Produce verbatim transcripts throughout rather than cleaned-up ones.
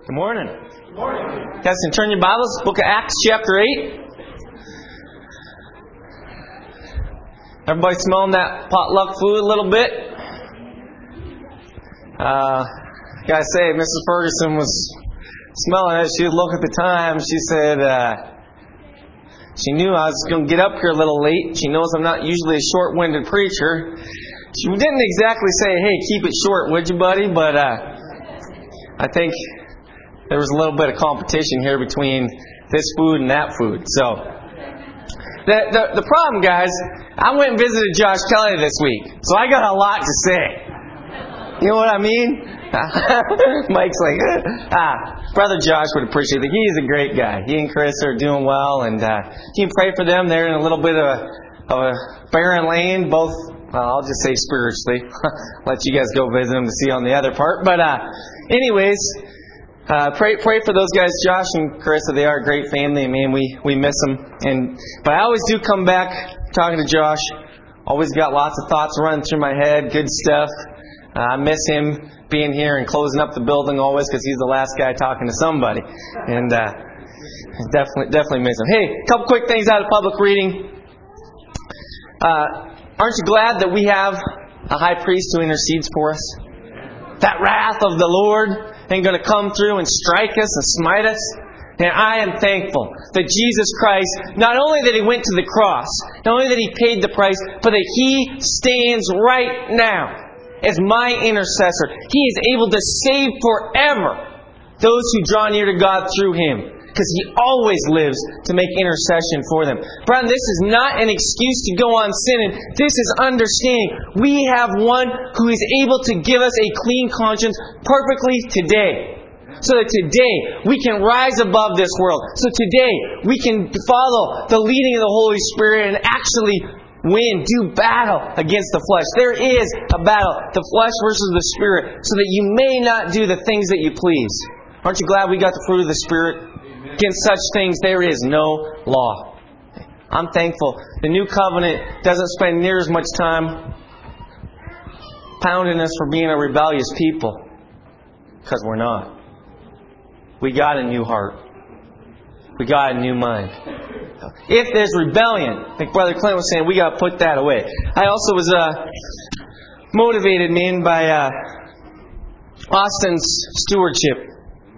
Good morning. Good morning. Guys, can turn your Bibles, Book of Acts, chapter eight. Everybody smelling that potluck food a little bit? Uh, gotta say, Missus Ferguson was smelling it. She would look at the time. She said, uh, she knew I was going to get up here a little late. She knows I'm not usually a short-winded preacher. She didn't exactly say, hey, keep it short, would you, buddy? But uh, I think there was a little bit of competition here between this food and that food. So, the, the the problem, guys, I went and visited Josh Kelly this week, so I got a lot to say. You know what I mean? Mike's like, ah, Brother Josh would appreciate it. He's a great guy. He and Chris are doing well, and uh, you can pray for them. They're in a little bit of a, of a barren lane, both, well, I'll just say spiritually. Let you guys go visit them to see on the other part. But uh, anyways, uh, pray pray for those guys, Josh and Carissa. They are a great family. Man, we, we miss them. And but I always do come back talking to Josh. Always got lots of thoughts running through my head. Good stuff. Uh, I miss him being here and closing up the building always because he's the last guy talking to somebody. And uh, definitely definitely miss him. Hey, a couple quick things out of public reading. Uh, aren't you glad that we have a high priest who intercedes for us? That wrath of the Lord ain't going to come through and strike us and smite us. And I am thankful that Jesus Christ, not only that He went to the cross, not only that He paid the price, but that He stands right now as my intercessor. He is able to save forever those who draw near to God through Him, because He always lives to make intercession for them. Brethren, this is not an excuse to go on sinning. This is understanding we have one who is able to give us a clean conscience perfectly today. So that today we can rise above this world. So today we can follow the leading of the Holy Spirit and actually win, do battle against the flesh. There is a battle, the flesh versus the Spirit, so that you may not do the things that you please. Aren't you glad we got the fruit of the Spirit? Amen. Against such things there is no law. I'm thankful. The new covenant doesn't spend near as much time pounding us for being a rebellious people, because we're not. We got a new heart. We got a new mind. If there's rebellion, like Brother Clint was saying, we got to put that away. I also was uh, motivated, man, by uh, Austin's stewardship.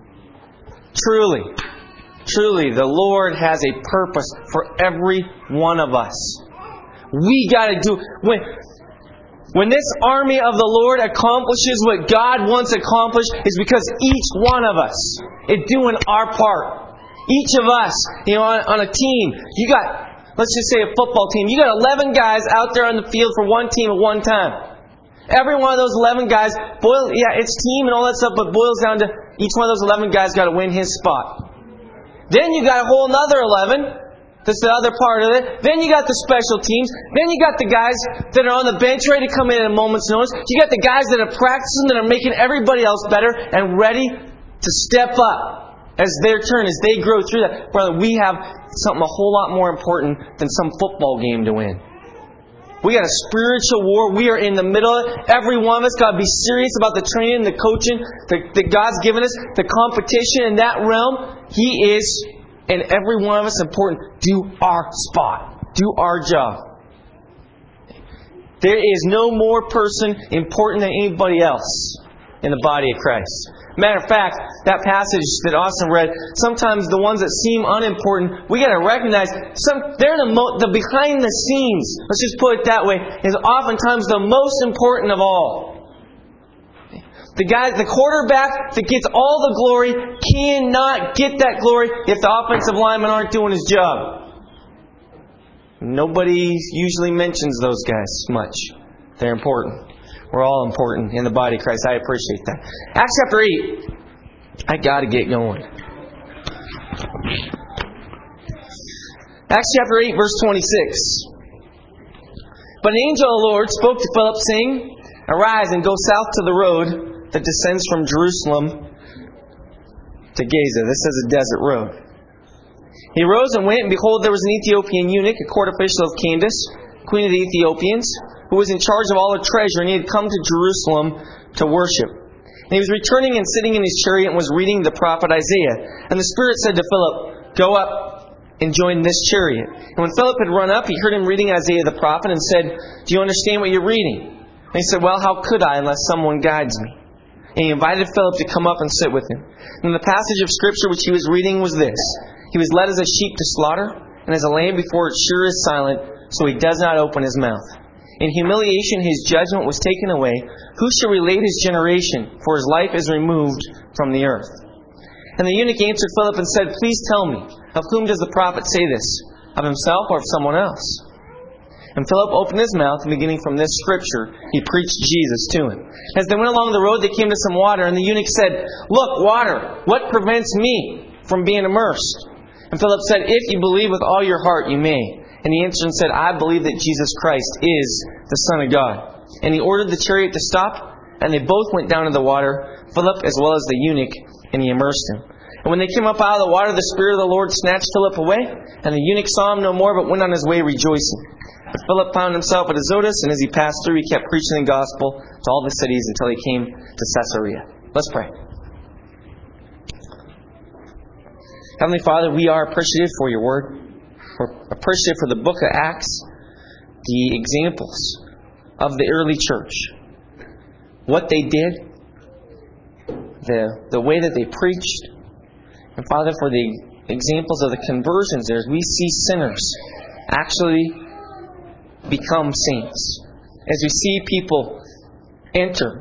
Truly, truly, the Lord has a purpose for every one of us. We got to do when when this army of the Lord accomplishes what God wants accomplished, is because each one of us is doing our part. Each of us, you know, on, on a team, you got, let's just say a football team, you got eleven guys out there on the field for one team at one time. Every one of those eleven guys, boil, yeah, it's team and all that stuff, but boils down to each one of those eleven guys got to win his spot. Then you got a whole another eleven. That's the other part of it. Then you got the special teams. Then you got the guys that are on the bench ready to come in at a moment's notice. You got the guys that are practicing, that are making everybody else better and ready to step up as their turn, as they grow through that. Brother, we have something a whole lot more important than some football game to win. We got a spiritual war. We are in the middle of it. Every one of us got to be serious about the training, the coaching that, that God's given us, the competition in that realm. He is, and every one of us important. Do our spot. Do our job. There is no more person important than anybody else in the body of Christ. Matter of fact, that passage that Austin read, sometimes the ones that seem unimportant, we got to recognize some they're the mo- the behind the scenes. Let's just put it that way. Is oftentimes the most important of all. The guy, the quarterback that gets all the glory cannot get that glory if the offensive linemen aren't doing his job. Nobody usually mentions those guys much. They're important. We're all important in the body of Christ. I appreciate that. Acts chapter eight. I got to get going. Acts chapter eight, verse twenty-six. But an angel of the Lord spoke to Philip, saying, Arise and go south to the road that descends from Jerusalem to Gaza. This is a desert road. He rose and went, and behold, there was an Ethiopian eunuch, a court official of Candace, queen of the Ethiopians, who was in charge of all her treasure, and he had come to Jerusalem to worship. And he was returning and sitting in his chariot and was reading the prophet Isaiah. And the Spirit said to Philip, "Go up and join this chariot." And when Philip had run up, he heard him reading Isaiah the prophet and said, "Do you understand what you're reading?" And he said, "Well, how could I unless someone guides me?" And he invited Philip to come up and sit with him. And the passage of Scripture which he was reading was this: "He was led as a sheep to slaughter, and as a lamb before its shearer is silent, so he does not open his mouth. In humiliation his judgment was taken away. Who shall relate his generation? For his life is removed from the earth." And the eunuch answered Philip and said, "Please tell me, of whom does the prophet say this? Of himself or of someone else?" And Philip opened his mouth, and beginning from this scripture, he preached Jesus to him. As they went along the road, they came to some water, and the eunuch said, "Look, water, what prevents me from being immersed?" And Philip said, "If you believe with all your heart, you may." And he answered and said, "I believe that Jesus Christ is the Son of God." And he ordered the chariot to stop, and they both went down to the water, Philip as well as the eunuch, and he immersed him. And when they came up out of the water, the Spirit of the Lord snatched Philip away, and the eunuch saw him no more, but went on his way rejoicing. But Philip found himself at Azotus, and as he passed through, he kept preaching the gospel to all the cities until he came to Caesarea. Let's pray. Heavenly Father, we are appreciative for your word. We're appreciative for the book of Acts, the examples of the early church, what they did, the, the way that they preached, and Father, for the examples of the conversions there, as we see sinners actually become saints. As we see people enter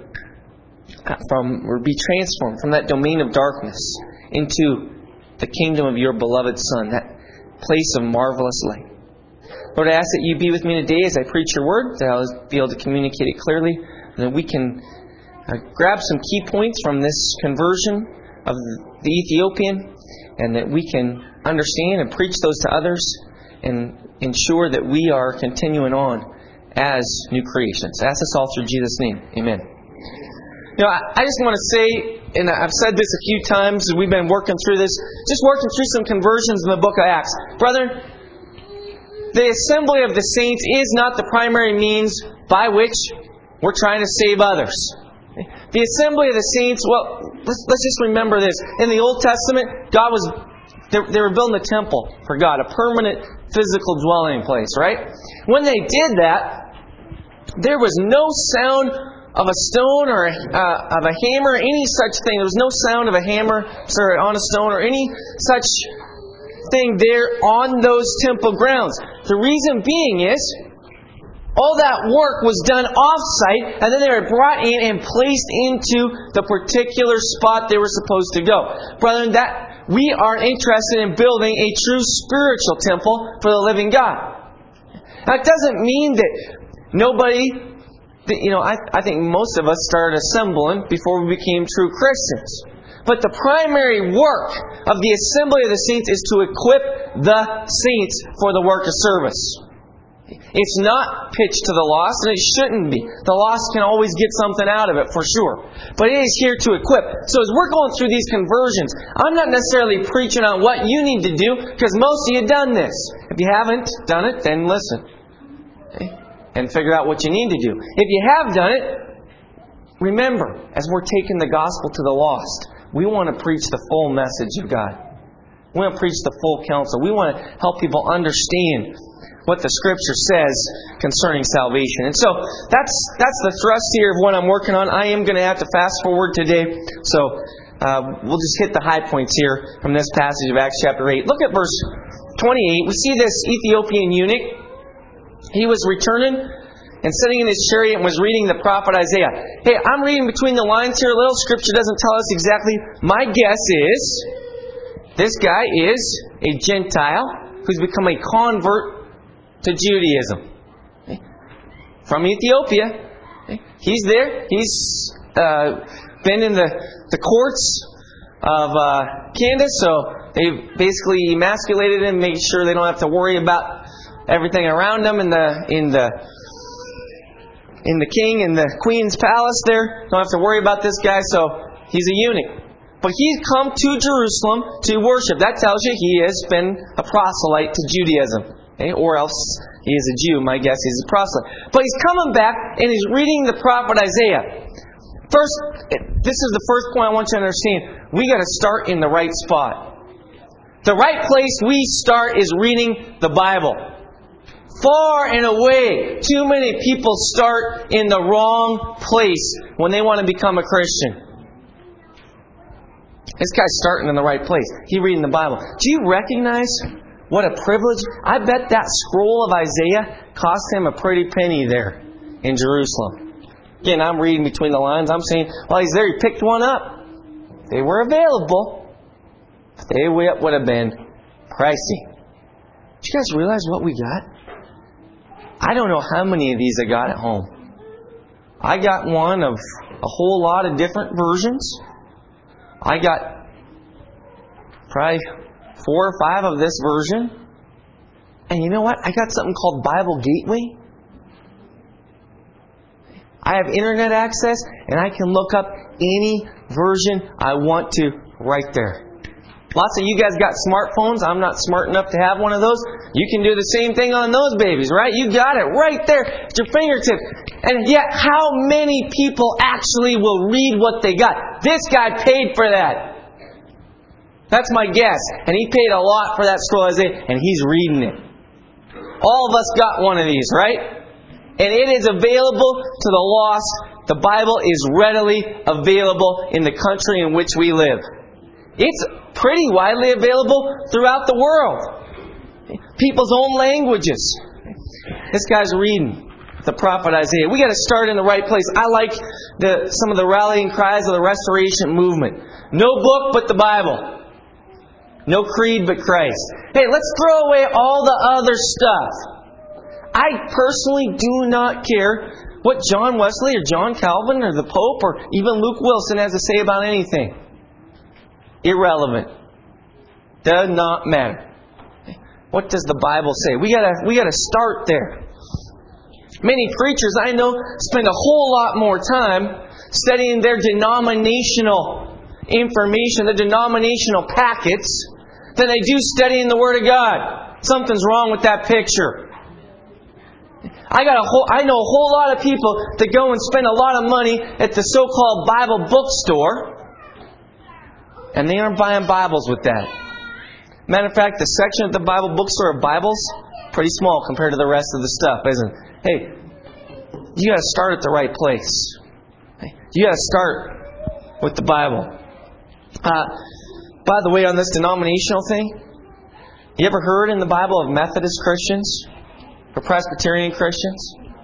from, or be transformed from that domain of darkness into the kingdom of your beloved Son, that place of marvelous light. Lord, I ask that you be with me today as I preach your word, that I'll be able to communicate it clearly, and that we can uh, grab some key points from this conversion of the Ethiopian, and that we can understand and preach those to others, and ensure that we are continuing on as new creations. I ask this all through Jesus' name. Amen. You know, I just want to say, and I've said this a few times as we've been working through this, just working through some conversions in the book of Acts. Brother, the assembly of the saints is not the primary means by which we're trying to save others. The assembly of the saints, well, let's, let's just remember this. In the Old Testament, God was, they, they were building a temple for God, a permanent physical dwelling place, right? When they did that, there was no sound of a stone or uh, of a hammer, any such thing. There was no sound of a hammer sorry, on a stone or any such thing there on those temple grounds. The reason being is, all that work was done off-site, and then they were brought in and placed into the particular spot they were supposed to go. Brethren, that we are interested in building a true spiritual temple for the living God. That doesn't mean that nobody... You know, I, I think most of us started assembling before we became true Christians. But the primary work of the assembly of the saints is to equip the saints for the work of service. It's not pitched to the lost, and it shouldn't be. The lost can always get something out of it, for sure. But it is here to equip. So as we're going through these conversions, I'm not necessarily preaching on what you need to do, because most of you have done this. If you haven't done it, then listen. Okay? And figure out what you need to do. If you have done it, remember, as we're taking the gospel to the lost, we want to preach the full message of God. We want to preach the full counsel. We want to help people understand what the Scripture says concerning salvation. And so, that's that's the thrust here of what I'm working on. I am going to have to fast forward today. So, uh, we'll just hit the high points here from this passage of Acts chapter eight. Look at verse twenty-eight. We see this Ethiopian eunuch. He was returning and sitting in his chariot and was reading the prophet Isaiah. Hey, I'm reading between the lines here a little. Scripture doesn't tell us exactly. My guess is this guy is a Gentile who's become a convert to Judaism. Okay. From Ethiopia. Okay. He's there. He's uh, been in the, the courts of uh, Candace, so they basically emasculated him, made sure they don't have to worry about everything around them in the in the in the king and the queen's palace there. Don't have to worry about this guy, so he's a eunuch. But he's come to Jerusalem to worship. That tells you he has been a proselyte to Judaism. Okay? Or else he is a Jew. My guess he's a proselyte. But he's coming back and he's reading the prophet Isaiah. First, this is the first point I want you to understand. We got to start in the right spot. The right place we start is reading the Bible. Far and away, too many people start in the wrong place when they want to become a Christian. This guy's starting in the right place. He's reading the Bible. Do you recognize what a privilege? I bet that scroll of Isaiah cost him a pretty penny there in Jerusalem. Again, I'm reading between the lines. I'm saying, while he's there, he picked one up. They were available. They would have been pricey. Do you guys realize what we got? I don't know how many of these I got at home. I got one of a whole lot of different versions. I got probably four or five of this version. And you know what? I got something called Bible Gateway. I have internet access, and I can look up any version I want to right there. Lots of you guys got smartphones. I'm not smart enough to have one of those. You can do the same thing on those babies, right? You got it right there at your fingertips. And yet, how many people actually will read what they got? This guy paid for that. That's my guess. And he paid a lot for that scroll, and he's reading it. All of us got one of these, right? And it is available to the lost. The Bible is readily available in the country in which we live. It's pretty widely available throughout the world. People's own languages. This guy's reading the prophet Isaiah. We got to start in the right place. I like the some of the rallying cries of the Restoration movement. No book but the Bible. No creed but Christ. Hey, let's throw away all the other stuff. I personally do not care what John Wesley or John Calvin or the Pope or even Luke Wilson has to say about anything. Irrelevant. Does not matter. What does the Bible say? We gotta we gotta start there. Many preachers I know spend a whole lot more time studying their denominational information, the denominational packets, than they do studying the Word of God. Something's wrong with that picture. I got a whole I know a whole lot of people that go and spend a lot of money at the so-called Bible bookstore. And they aren't buying Bibles with that. Matter of fact, the section at the Bible bookstore of Bibles, pretty small compared to the rest of the stuff, isn't it? Hey, you got to start at the right place. You got to start with the Bible. Uh, by the way, on this denominational thing, you ever heard in the Bible of Methodist Christians? Or Presbyterian Christians?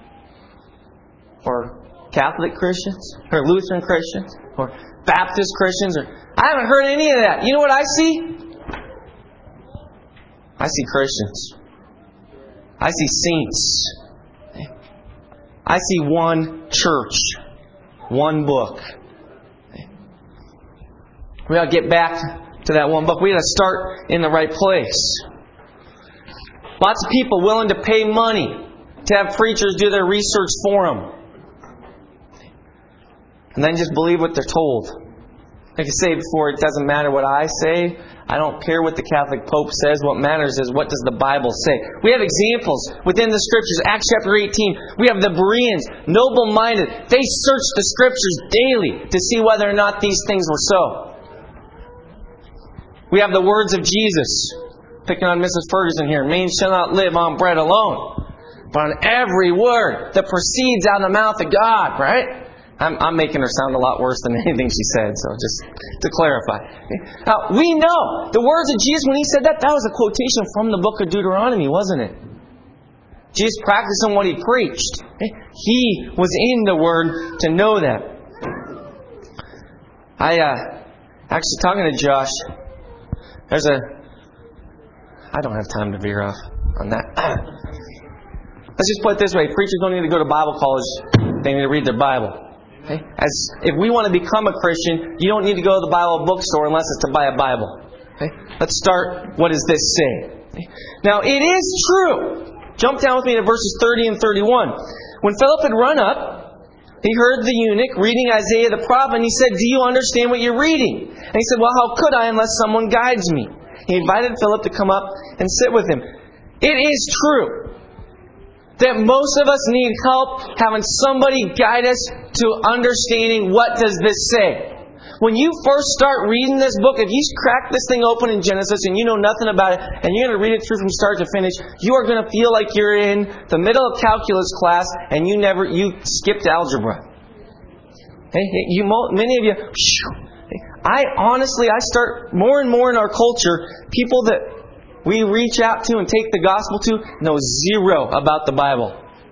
Or Catholic Christians? Or Lutheran Christians? Or Baptist Christians? Or I haven't heard any of that. You know what I see? I see Christians. I see saints. I see one church. One book. We got to get back to that one book. We got to start in the right place. Lots of people willing to pay money to have preachers do their research for them. And then just believe what they're told. Like I say before, it doesn't matter what I say. I don't care what the Catholic Pope says. What matters is what does the Bible say. We have examples within the Scriptures. Acts chapter eighteen. We have the Bereans, noble-minded. They searched the Scriptures daily to see whether or not these things were so. We have the words of Jesus. Picking on Missus Ferguson here. Man shall not live on bread alone, but on every word that proceeds out of the mouth of God. Right? I'm, I'm making her sound a lot worse than anything she said, so just to clarify. Now, we know the words of Jesus, when He said that, that was a quotation from the book of Deuteronomy, wasn't it? Jesus practicing what He preached. He was in the Word to know that. I, uh, actually talking to Josh, there's a, I don't have time to veer off on that. Let's just put it this way. Preachers don't need to go to Bible college. They need to read their Bible. Okay? As if we want to become a Christian, you don't need to go to the Bible bookstore unless it's to buy a Bible. Okay? Let's start. What does this say? Okay? Now, it is true. Jump down with me to verses thirty and thirty-one. When Philip had run up, he heard the eunuch reading Isaiah the prophet, and he said, "Do you understand what you're reading?" And he said, "Well, how could I unless someone guides me?" He invited Philip to come up and sit with him. It is true that most of us need help having somebody guide us to understanding what does this say. When you first start reading this book, if you crack this thing open in Genesis and you know nothing about it, and you're going to read it through from start to finish, you are going to feel like you're in the middle of calculus class and you never you skipped algebra. Hey, you many of you. I honestly, I start more and more in our culture, people that we reach out to and take the gospel to know zero about the Bible.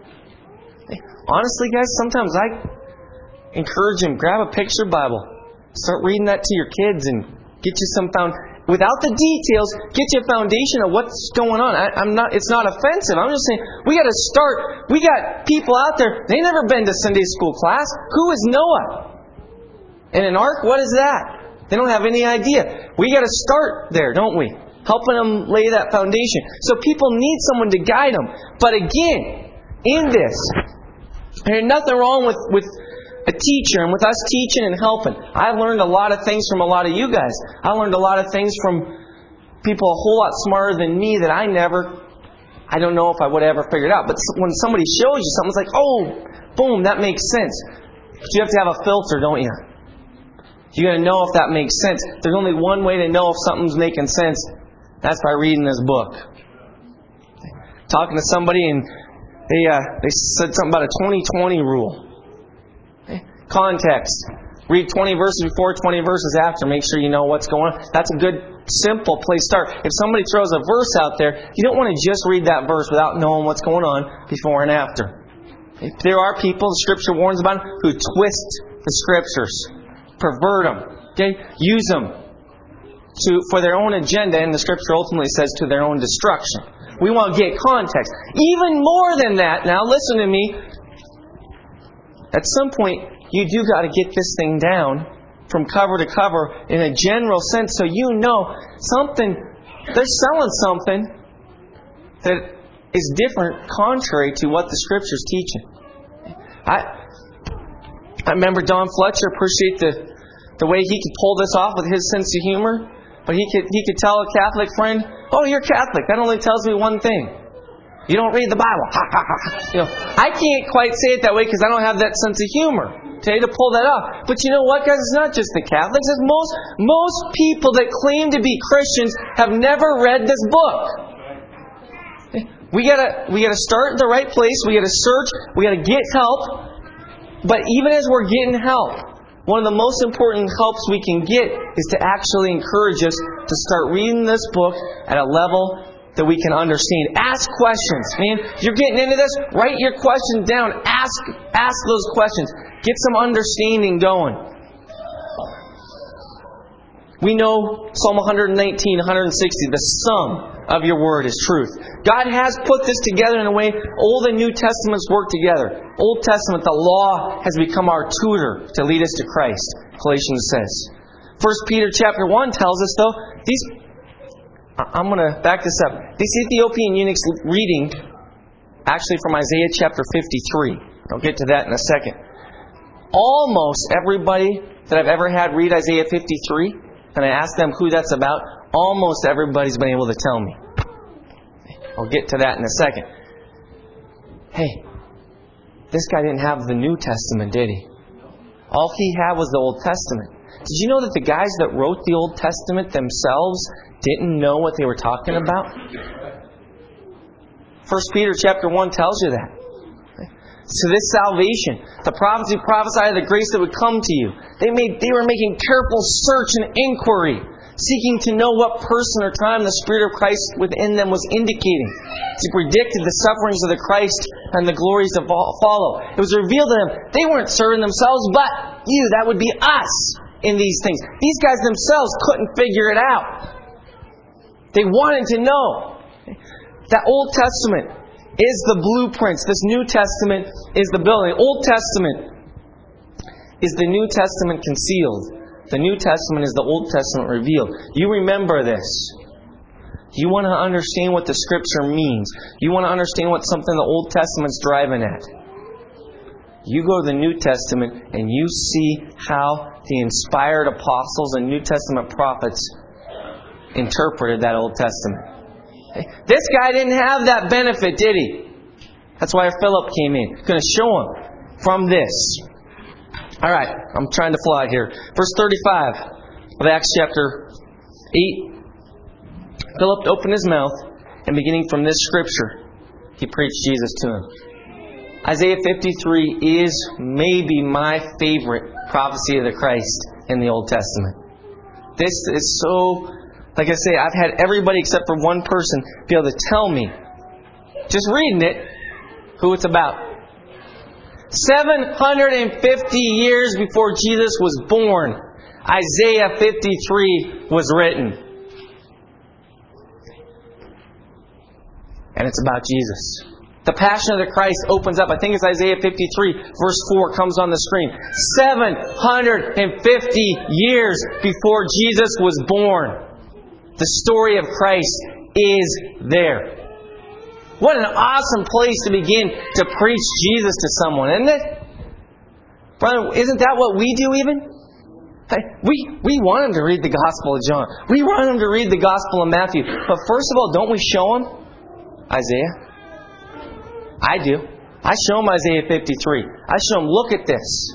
Honestly, guys, sometimes I encourage them, grab a picture Bible. Start reading that to your kids and get you some found. Without the details, get you a foundation of what's going on. I, I'm not. It's not offensive. I'm just saying we got to start. We got people out there. They never been to Sunday school class. Who is Noah? And an ark? What is that? They don't have any idea. We got to start there, don't we? Helping them lay that foundation. So people need someone to guide them. But again, in this, there's nothing wrong with with. a teacher and with us teaching and helping. I learned a lot of things from a lot of you guys. I learned a lot of things from people a whole lot smarter than me that I never, I don't know if I would have ever figured out. But when somebody shows you something, it's like, oh, boom, that makes sense. But you have to have a filter, don't you? You got to know if that makes sense. There's only one way to know if something's making sense. That's by reading this book. Talking to somebody and they uh, they said something about a twenty twenty rule. Context. Read twenty verses before, twenty verses after. Make sure you know what's going on. That's a good, simple place to start. If somebody throws a verse out there, you don't want to just read that verse without knowing what's going on before and after. There are people, the Scripture warns about, who twist the Scriptures, pervert them, okay? Use them to for their own agenda, and the Scripture ultimately says to their own destruction. We want to get context. Even more than that, now listen to me, at some point, you do got to get this thing down from cover to cover in a general sense so you know something, they're selling something that is different, contrary to what the Scripture's teaching. I I remember Don Fletcher, appreciate the the way he could pull this off with his sense of humor, but he could he could tell a Catholic friend, oh, you're Catholic, that only tells me one thing. You don't read the Bible. Ha, ha, ha. You know, I can't quite say it that way because I don't have that sense of humor today to pull that off. But you know what, guys? It's not just the Catholics. It's most most people that claim to be Christians have never read this book. We gotta we gotta start in the right place. We gotta search. We gotta get help. But even as we're getting help, one of the most important helps we can get is to actually encourage us to start reading this book at a level that we can understand. Ask questions. Man, you're getting into this, write your questions down. Ask ask those questions. Get some understanding going. We know Psalm one nineteen, one sixty, the sum of your word is truth. God has put this together in a way Old and New Testaments work together. Old Testament, the law has become our tutor to lead us to Christ, Galatians says. First Peter chapter one tells us, though, these I'm going to back this up. These Ethiopian eunuchs reading, actually from Isaiah chapter fifty-three. I'll get to that in a second. Almost everybody that I've ever had read Isaiah fifty-three, and I asked them who that's about, almost everybody's been able to tell me. I'll get to that in a second. Hey, this guy didn't have the New Testament, did he? All he had was the Old Testament. Did you know that the guys that wrote the Old Testament themselves didn't know what they were talking about? First Peter chapter one tells you that. So this salvation, the prophecy prophesied of the grace that would come to you. They made, they were making careful search and inquiry, seeking to know what person or time the Spirit of Christ within them was indicating, to predict the sufferings of the Christ and the glories that follow. It was revealed to them they weren't serving themselves, but you, that would be us in these things. These guys themselves couldn't figure it out. They wanted to know. That Old Testament is the blueprints. This New Testament is the building. Old Testament is the New Testament concealed. The New Testament is the Old Testament revealed. You remember this. You want to understand what the Scripture means. You want to understand what something the Old Testament's driving at. You go to the New Testament and you see how the inspired apostles and New Testament prophets interpreted that Old Testament. This guy didn't have that benefit, did he? That's why Philip came in. He's going to show him from this. All right, I'm trying to fly here. Verse thirty-five of Acts chapter eight. Philip opened his mouth, and beginning from this scripture, he preached Jesus to him. Isaiah fifty-three is maybe my favorite prophecy of the Christ in the Old Testament. This is so, like I say, I've had everybody except for one person be able to tell me, just reading it, who it's about. seven hundred fifty years before Jesus was born, Isaiah fifty-three was written. And it's about Jesus. The Passion of the Christ opens up. I think it's Isaiah fifty-three, verse four comes on the screen. seven hundred fifty years before Jesus was born, the story of Christ is there. What an awesome place to begin to preach Jesus to someone, isn't it? Brother, isn't that what we do even? We, we want them to read the Gospel of John. We want them to read the Gospel of Matthew. But first of all, don't we show them Isaiah? I do. I show them Isaiah fifty-three. I show them, look at this.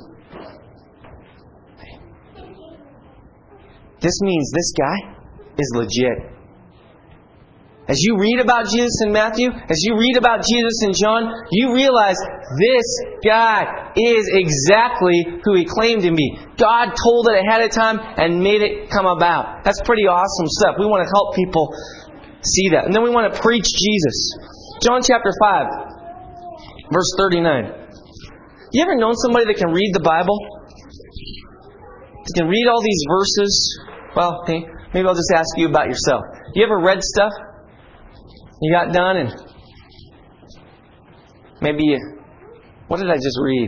This means this guy is legit. As you read about Jesus in Matthew, as you read about Jesus in John, you realize this guy is exactly who He claimed to be. God told it ahead of time and made it come about. That's pretty awesome stuff. We want to help people see that. And then we want to preach Jesus. John chapter five, verse thirty-nine. You ever known somebody that can read the Bible? That can read all these verses? Well, maybe I'll just ask you about yourself. You ever read stuff? You got done and maybe you... What did I just read?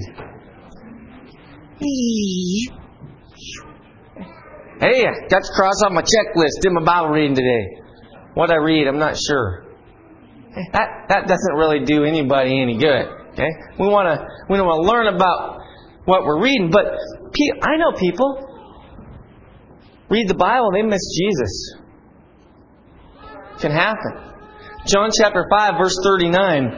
Hey, got to cross off my checklist. Did my Bible reading today. What I read, I'm not sure. That that doesn't really do anybody any good. Okay, we want to we want to learn about what we're reading, but I know people read the Bible, they miss Jesus. It can happen. John chapter five, verse thirty-nine.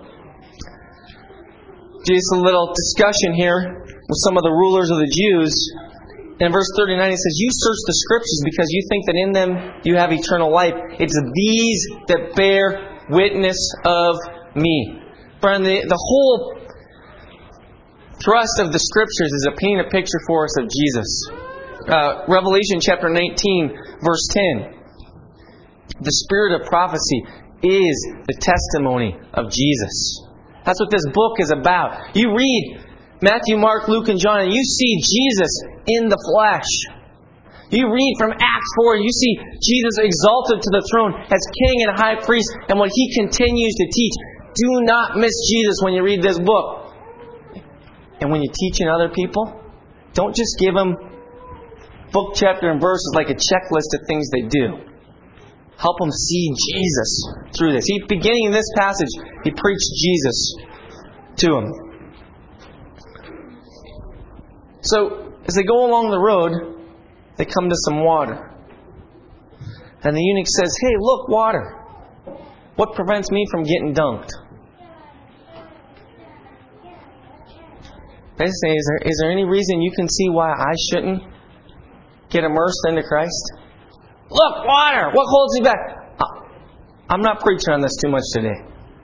Just a little discussion here with some of the rulers of the Jews. In verse thirty-nine, he says, "You search the Scriptures because you think that in them you have eternal life. It's these that bear witness of me." Friend, the, the whole thrust of the Scriptures is to paint a picture for us of Jesus. Uh, Revelation chapter nineteen, verse ten. The spirit of prophecy is the testimony of Jesus. That's what this book is about. You read Matthew, Mark, Luke, and John, and you see Jesus in the flesh. You read from Acts four, and you see Jesus exalted to the throne as King and High Priest, and what He continues to teach. Do not miss Jesus when you read this book. And when you're teaching other people, don't just give them book, chapter, and verses like a checklist of things they do. Help them see Jesus through this. He, beginning in this passage, he preached Jesus to them. So, as they go along the road, they come to some water. And the eunuch says, "Hey, look, water. What prevents me from getting dunked?" Basically, is there, is there any reason you can see why I shouldn't get immersed into Christ? Look, water! What holds you back? I'm not preaching on this too much today.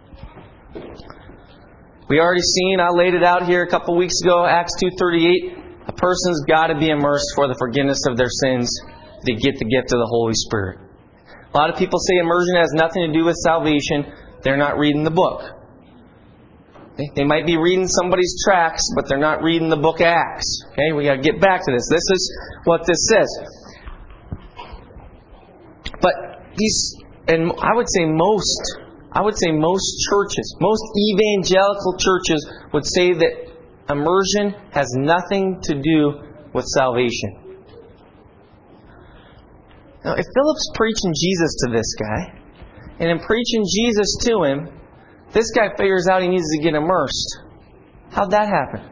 We already seen, I laid it out here a couple weeks ago, Acts two thirty-eight. A person's got to be immersed for the forgiveness of their sins to get the gift of the Holy Spirit. A lot of people say immersion has nothing to do with salvation. They're not reading the book. They might be reading somebody's tracts, but they're not reading the book of Acts. Okay, we got to get back to this. This is what this says. But these, and I would say most, I would say most churches, most evangelical churches would say that immersion has nothing to do with salvation. Now, if Philip's preaching Jesus to this guy, and in preaching Jesus to him, this guy figures out he needs to get immersed. How'd that happen?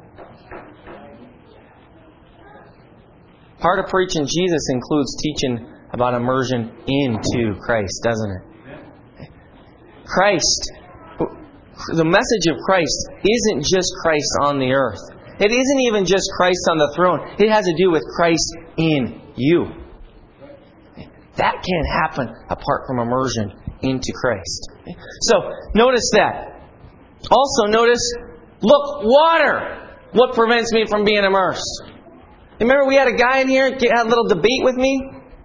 Part of preaching Jesus includes teaching about immersion into Christ, doesn't it? Christ, the message of Christ isn't just Christ on the earth. It isn't even just Christ on the throne. It has to do with Christ in you. That can't happen apart from immersion into Christ. So, notice that. Also, notice, look, water. What prevents me from being immersed? Remember we had a guy in here that had a little debate with me?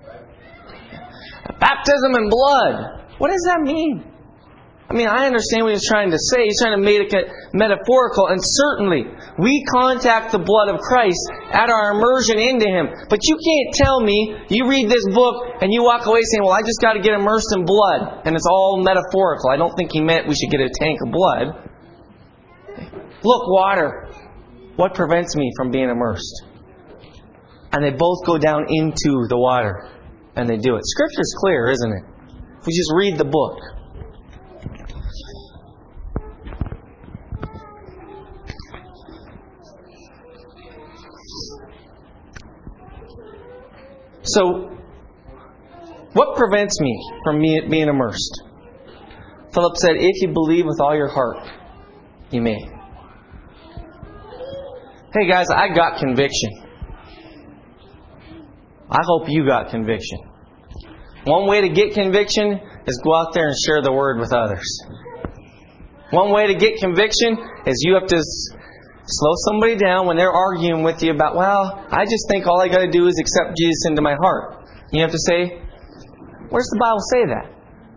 Baptism in blood. What does that mean? I mean, I understand what he's trying to say. He's trying to make it metaphorical. And certainly, we contact the blood of Christ at our immersion into Him. But you can't tell me, you read this book, and you walk away saying, well, I just got to get immersed in blood. And it's all metaphorical. I don't think he meant we should get a tank of blood. Look, water. What prevents me from being immersed? And they both go down into the water. And they do it. Scripture's clear, isn't it? If we just read the book. So, what prevents me from being immersed? Philip said, if you believe with all your heart, you may. Hey guys, I got conviction. I hope you got conviction. One way to get conviction is go out there and share the Word with others. One way to get conviction is you have to slow somebody down when they're arguing with you about, well, I just think all I got to do is accept Jesus into my heart. You have to say, where's the Bible say that?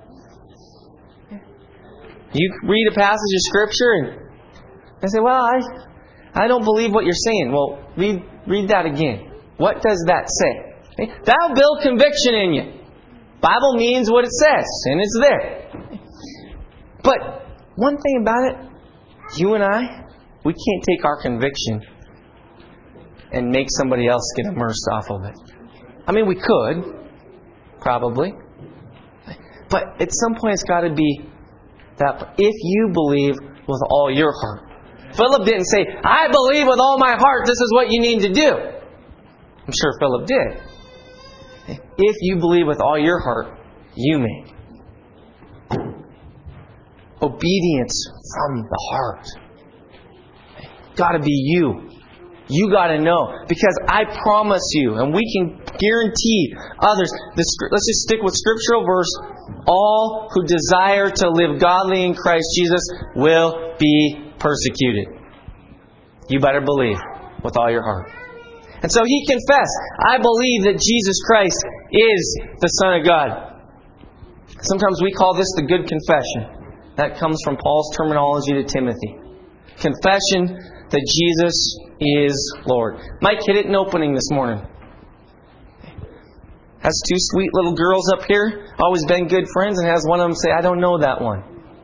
You read a passage of Scripture and they say, well, I I don't believe what you're saying. Well, read read that again. What does that say? Okay? That'll build conviction in you. Bible means what it says, and it's there. But one thing about it, you and I, we can't take our conviction and make somebody else get immersed off of it. I mean, we could, probably. But at some point it's got to be that if you believe with all your heart. Philip didn't say, I believe with all my heart this is what you need to do. I'm sure Philip did. If you believe with all your heart, you may. Obedience from the heart. Got to be you. You got to know. Because I promise you, and we can guarantee others, this, let's just stick with scriptural verse, all who desire to live godly in Christ Jesus will be persecuted. You better believe with all your heart. And so he confessed, I believe that Jesus Christ is the Son of God. Sometimes we call this the good confession. That comes from Paul's terminology to Timothy. Confession that Jesus is Lord. Mike hit it in opening this morning. Has two sweet little girls up here, always been good friends, and has one of them say, I don't know that one.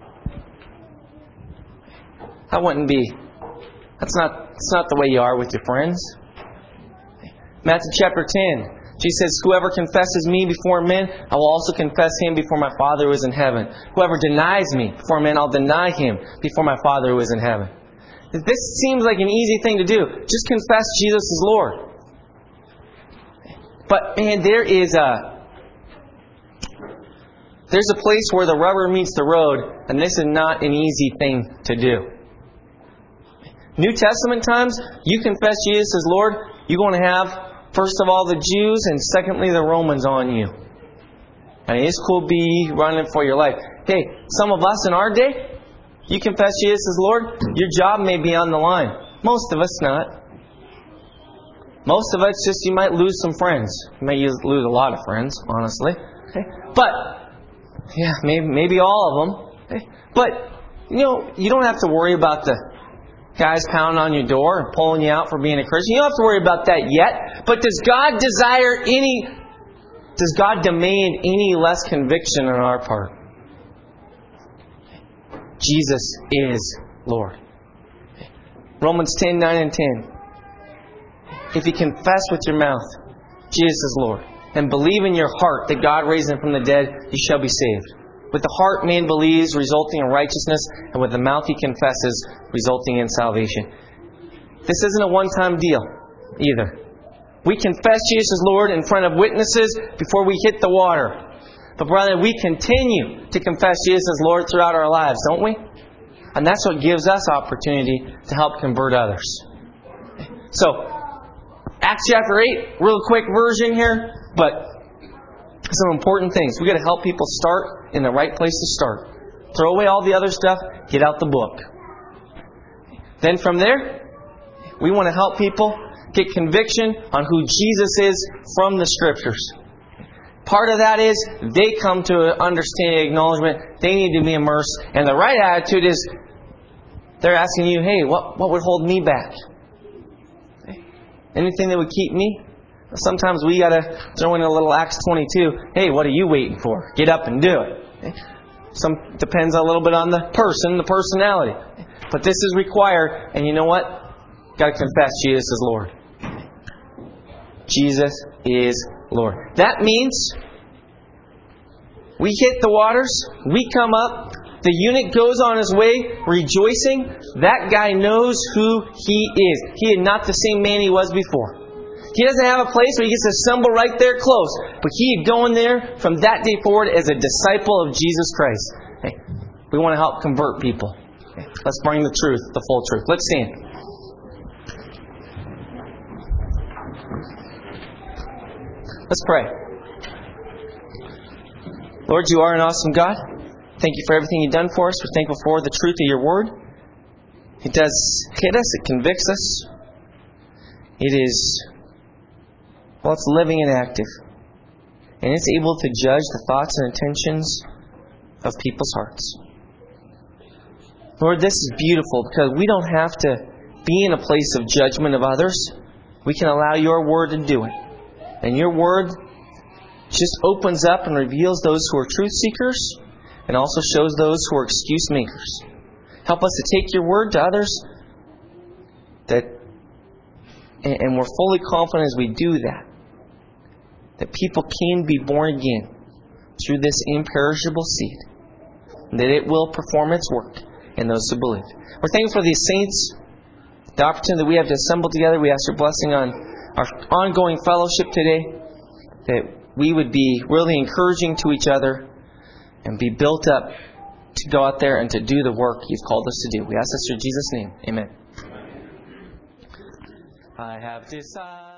That wouldn't be. That's not, that's not the way you are with your friends. Matthew chapter ten. Jesus says, whoever confesses me before men, I will also confess him before my Father who is in heaven. Whoever denies me before men, I'll deny him before my Father who is in heaven. This seems like an easy thing to do. Just confess Jesus is Lord. But man, there is a there's a place where the rubber meets the road, and this is not an easy thing to do. New Testament times, you confess Jesus as Lord, you're going to have, first of all, the Jews, and secondly, the Romans on you. I mean, this could be running for your life. Hey, some of us in our day, you confess Jesus as Lord, your job may be on the line. Most of us not. Most of it's just you might lose some friends. You may lose a lot of friends, honestly. Okay? But, yeah, maybe, maybe all of them. Okay? But, you know, you don't have to worry about the guys pounding on your door and pulling you out for being a Christian. You don't have to worry about that yet. But does God desire any, does God demand any less conviction on our part? Jesus is Lord. Romans ten, nine and ten. If you confess with your mouth, Jesus is Lord, and believe in your heart that God raised him from the dead, you shall be saved. With the heart man believes, resulting in righteousness, and with the mouth he confesses, resulting in salvation. This isn't a one-time deal, either. We confess Jesus as Lord in front of witnesses before we hit the water. But brother, we continue to confess Jesus as Lord throughout our lives, don't we? And that's what gives us opportunity to help convert others. So, Acts chapter eight, real quick version here, but some important things. We've got to help people start in the right place to start. Throw away all the other stuff, get out the book. Then from there, we want to help people get conviction on who Jesus is from the Scriptures. Part of that is they come to an understanding, acknowledgement, they need to be immersed. And the right attitude is they're asking you, hey, what, what would hold me back? Anything that would keep me? Sometimes we got to throw in a little Acts twenty-two. Hey, what are you waiting for? Get up and do it. Some depends a little bit on the person, the personality. But this is required. And you know what? Got to confess Jesus is Lord. Jesus is Lord. That means we hit the waters, we come up, the eunuch goes on his way rejoicing. That guy knows who he is. He is not the same man he was before. He doesn't have a place where he gets to assemble right there close. But he is going there from that day forward as a disciple of Jesus Christ. Hey, we want to help convert people. Okay, let's bring the truth, the full truth. Let's stand. Let's pray. Lord, you are an awesome God. Thank you for everything you've done for us. We're thankful for the truth of your word. It does hit us. It convicts us. It is, well, it's living and active. And it's able to judge the thoughts and intentions of people's hearts. Lord, this is beautiful because we don't have to be in a place of judgment of others. We can allow your word to do it. And your word just opens up and reveals those who are truth seekers and also shows those who are excuse makers. Help us to take your word to others, that, and we're fully confident as we do that, that people can be born again through this imperishable seed, that it will perform its work in those who believe. We're thankful for these saints, the opportunity that we have to assemble together. We ask your blessing on our ongoing fellowship today, that we would be really encouraging to each other and be built up to go out there and to do the work you've called us to do. We ask this in Jesus' name. Amen. I have decided.